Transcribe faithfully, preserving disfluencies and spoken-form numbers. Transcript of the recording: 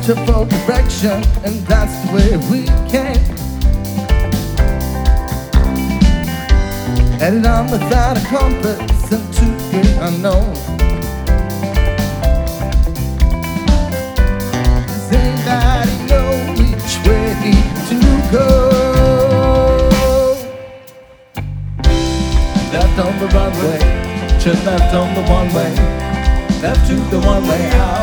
to full direction, and that's the way we came. Headed on without a compass into the unknown. Does anybody know which way to go? Left on the runway, turn left on the one way, left to the one way out.